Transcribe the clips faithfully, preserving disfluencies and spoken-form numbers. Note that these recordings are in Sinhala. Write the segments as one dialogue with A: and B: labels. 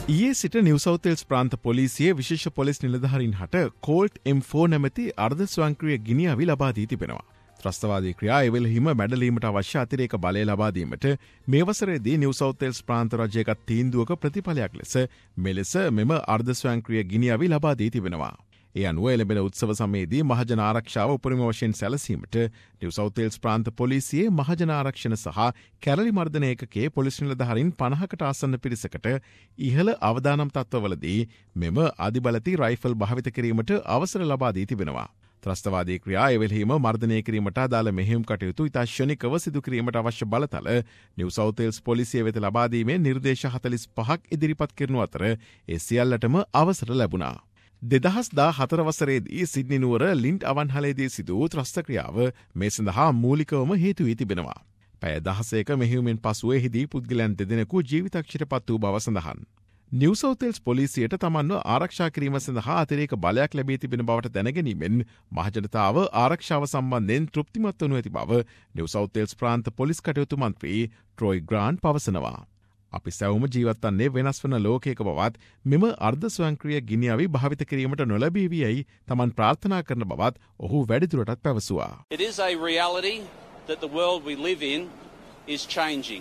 A: ඊයේ සිට නිව් සවුත් වේල්ස් ප්‍රාන්ත පොලිසියේ විශේෂ පොලිස් නිලධාරීන් හට කෝල්ට් එම් ෆෝර් නැමැති අර්ධ ස්වයංක්‍රීය ගිනි අවි ලබා දී තිබෙනවා. ත්‍රස්තවාදී ක්‍රියා එවෙලෙහිම මැඩලීමට අවශ්‍ය අතිරේක බලය ලබා දීමට මේ වසරේදී නිව් සවුත් වේල්ස් ප්‍රාන්ත රජයක තීන්දුවක ප්‍රතිඵලයක් ලෙස මෙලෙස මෙම අර්ධ ස්වයංක්‍රීය ගිනි අවි ලබා දී තිබෙනවා. ඒ අනුව එළඹෙන උත්සව සමයේදී මහජන ආරක්ෂාව උපරිම වශයෙන් සැලසීමට නිව් සවුත් වේල්ස් ප්‍රාන්ත පොලිසියේ මහජන ආරක්ෂණ සහ කැරලි මර්දන ඒකකයේ පොලිස් නිලධාරීන් පනහකට ආසන්න පිරිසකට ඉහළ අවදානම් තත්ත්වවලදී මෙම අධිබලති රයිෆල් භාවිත කිරීමට අවසර ලබා දී තිබෙනවා. ත්‍රස්තවාදී ක්‍රියා එවෙලෙහිම මර්දනය කිරීමට අදාළ මෙහෙයුම් කටයුතු ඉතා ක්ෂණිකව සිදු කිරීමට අවශ්‍ය බලතල නිව් සවුත් වේල්ස් පොලිසිය වෙත ලබා දීමේ නිර්දේශ හතළිස් පහක් ඉදිරිපත් කරනු අතර ඒ සියල්ලටම අවසර ලැබුණා. දෙදහස් දා හතර වසරේදී සිඩ්නි නුවර ලින්ඩ් අවන්හලේදී සිදු වූ ත්‍රස්ත ක්‍රියාව මේ සඳහා මූලිකවම හේතු වී තිබෙනවා. පැය දහසයක මෙහෙයුමෙන් පසුව එහිදී පුද්ගලයන් දෙදෙනෙකු ජීවිතක්ෂයට පත් වූ බව සඳහන්. නිව් සවුත් වේල්ස් පොලිසියට තමන්ව ආරක්ෂා කිරීම සඳහා අතිරේක බලයක් ලැබී තිබෙන බවට දැනගැනීමෙන් මහජනතාව ආරක්ෂාව සම්බන්ධයෙන් තෘප්තිමත් වනු ඇති බව නිව් සවුත් වේල්ස් ප්‍රාන්ත පොලිස් කටයුතු මන්ත්‍රී ට්‍රොයි ග්‍රාන්ට් පවසනවා. අපි සැවුම ජීවත් වන්නේ වෙනස් වන ලෝකයක බවත් මෙම අර්ධ ස්වයංක්‍රීය ගිනි අවි භාවිත කිරීමට නොලැබේවි යයි තමන් ප්‍රාර්ථනා කරන බවත් ඔහු වැඩිදුරටත් පැවසුවා.
B: It is a reality that the world we live in is changing.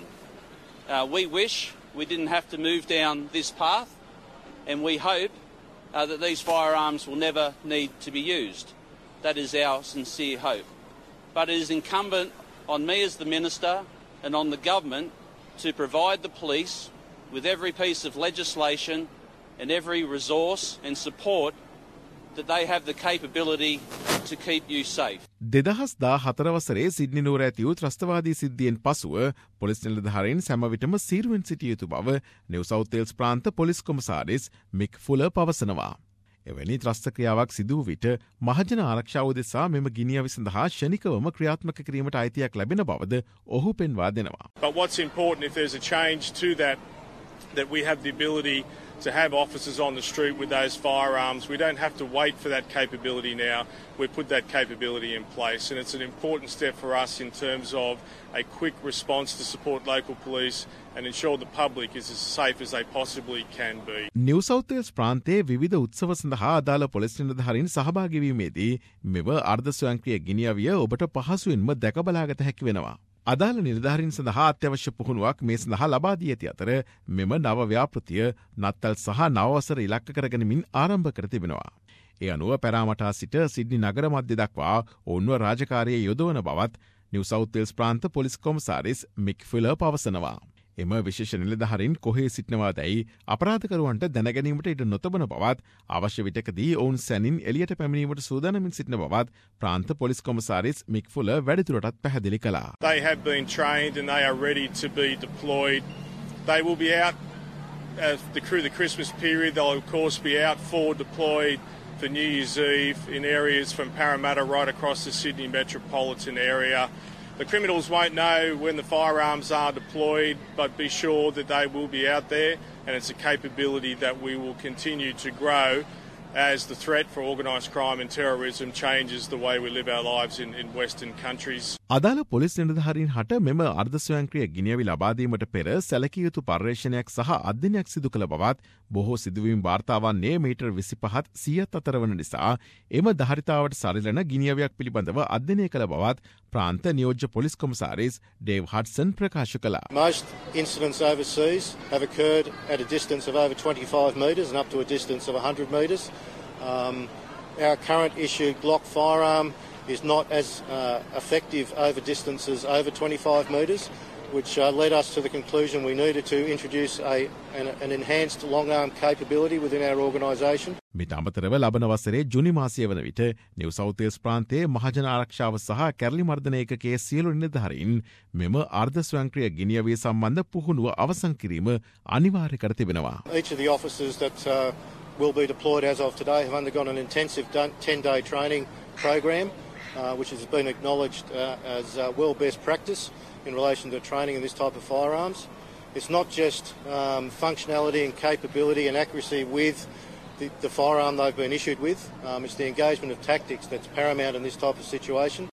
B: Uh, we wish we didn't have to move down this path, and we hope uh, that these firearms will never need to be used. That is our sincere hope. But it is incumbent on me as the Minister and on the government to provide the police with every piece of legislation and every resource and support that they have the capability to keep you safe.
A: දෙදහස් දා හතර වසරේ සිඩ්නි නුවර ඇති වූ ත්‍රස්තවාදී සිද්ධියෙන් පසුව පොලිස් නිලධාරීන් සැමවිටම සීරුවෙන් සිටිය යුතු බව නිව් සවුත් වේල්ස් ප්‍රාන්ත පොලිස් කොමසාරිස් මික් ෆුලර් පවසනවා. එවැනි ත්‍රස්ත ක්‍රියාවක් සිදු වූ විට මහජන ආරක්ෂාව උදෙසා මෙම ගිනි අවි සඳහා ෂණිකවම ක්‍රියාත්මක කිරීමට අයිතියක් ලැබෙන බවද ඔහු පෙන්වා දෙනවා.
C: But what's important, if there's a change to that, that we have the ability to have officers on the street with those firearms. We don't have to wait for that capability now. We put that capability in place, and it's an important step for us in terms of a quick response to support local police and ensure the public is as safe as they possibly can be.
A: New South Wales ප්‍රාන්තයේ විවිධ උත්සව සඳහා අදාළ පොලිස් නිලධාරීන් සහභාගී වීමේදී මෙම අර්ධ ස්වයංක්‍රීය ගිනි අවිය ඔබට පහසුවෙන්ම දැක බලාගත හැකි වෙනවා. අදාළ නිලධාරීන් සඳහා අත්‍යවශ්‍ය පුහුණුවක් මේ සඳහා ලබා දී ඇති අතර මෙම නව ව්‍යාපෘතිය නත්තල් සහ නවවසර ඉලක්ක කරගනිමින් ආරම්භ කර තිබෙනවා. ඒ අනුව පැරාමටා සිට සිඩ්නි නගර මධ්‍ය දක්වා ඔවුන්ව රාජකාරියේ යොදවන බවත් නිව් සවුත් වේල්ස් ප්‍රාන්ත පොලිස් කොමසාරිස් මික් ෆුලර් පවසනවා. එම විශේෂ නිලධාරීන් කොහේ සිටිනවාදැයි අපරාධකරුවන්ට දැනගැනීමට ඉඩ නොතබන බවත් අවශ්‍ය විටකදී ඔවුන් සැනින් එළියට පැමිණීමට සූදානමින් සිටින බවත් ප්‍රාන්ත පොලිස් කොමසාරිස් මික් ෆුලර් වැඩිදුරටත් පැහැදිලි කළා.
C: They have been trained and they are ready to be deployed. They will be out uh, the, through the Christmas period. They'll of course be out forward deployed for New Year's Eve in areas from Parramatta right across the Sydney metropolitan area. The criminals won't know when the firearms are deployed, but be sure that they will be out there, and it's a capability that we will continue to grow as the threat for organised crime and terrorism changes the way we live our lives in, in Western countries.
A: අදාළ පොලිස් නිලධාරීන් හට මෙම අර්ධ ස්වයංක්‍රීය ගිනි අවි ලබා දීමට පෙර සැලකිය යුතු පර්යේෂණයක් සහ අධ්‍යයනයක් සිදු කළ බවත් බොහෝ සිදුවීම් වාර්තා වන්නේ මීටර් විසිපහත් සියයට අතර වන නිසා එම ධාරිතාවට සරිලන ගිනි අවියක් පිළිබඳව අධ්‍යයනය කළ බවත් ප්‍රාන්ත නියෝජ්‍ය පොලිස් කොමසාරිස් ඩේව් හඩ්සන් ප්‍රකාශ කළා.
D: Most incidents overseas have occurred at a distance of over twenty-five metres and up to a distance of one hundred metres. Um, our current issued Glock firearm is not as uh, effective over distances over twenty-five metres, which uh, led us to the conclusion we needed to introduce a, an, an enhanced long-arm capability within our organisation.
A: මිට අමතරව ලබන වසරේ ජුනි මාසය වන විට නිව් සවුත් වේල්ස් ප්‍රාන්තයේ මහජන ආරක්ෂාව සහ කැරලි මර්දන ඒකකයේ සියලු නිලධාරීන් මෙම අර්ධ ස්වයංක්‍රීය ගිනි අවිය සම්බන්ධ පුහුණුව අවසන් කිරීම අනිවාර්ය කර තිබෙනවා.
D: Each of the officers that uh, will be deployed as of today have undergone an intensive ten-day training program, uh, which has been acknowledged uh, as uh, world best practice in relation to training in this type of firearms. It's not just um, functionality and capability and accuracy with the, the firearm they've been issued with. Um, it's the engagement of tactics that's paramount in this type of situation.